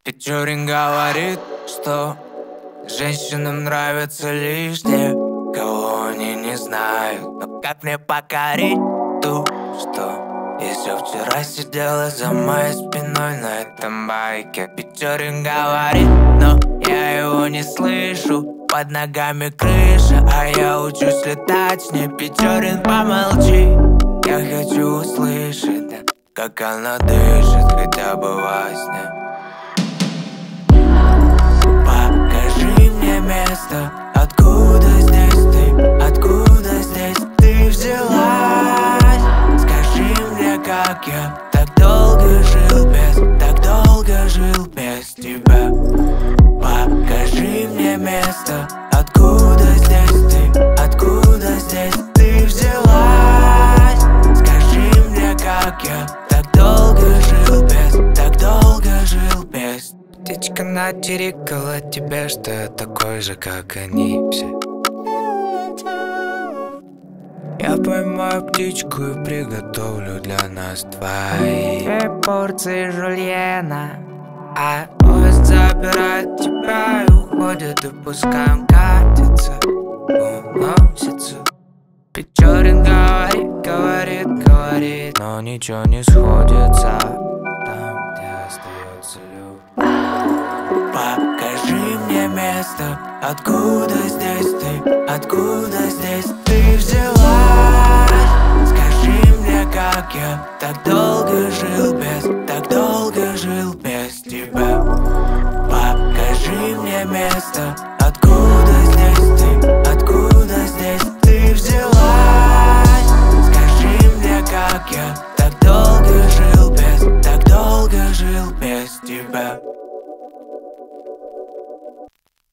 Печорин говорит, что женщинам нравятся лишь те, кого они не знают. Но как мне покорить ту, что еще вчера сидела за моей спиной на этом байке? Печорин говорит, но я его не слышу. Под ногами крыша, а я учусь летать с ней. Печорин, помолчи, я хочу услышать, да, как она дышит, хотя бы во сне. Покажи мне место, откуда здесь ты взялась? Скажи мне, как я так долго жил без тебя. Покажи мне место, откуда здесь ты взялась? Скажи мне, как я так долго жил без. Птичка натерекала тебе, что я такой же, как они все. Я поймаю птичку и приготовлю для нас две порции жульена. А поезд забирает тебя и уходит, и пускай он катится, уносится. Печорин говорит, но ничего не сходится там, где остается любовь. Покажи мне место, откуда здесь ты взялась? Скажи мне, как я так долго жил без тебя. Покажи мне место,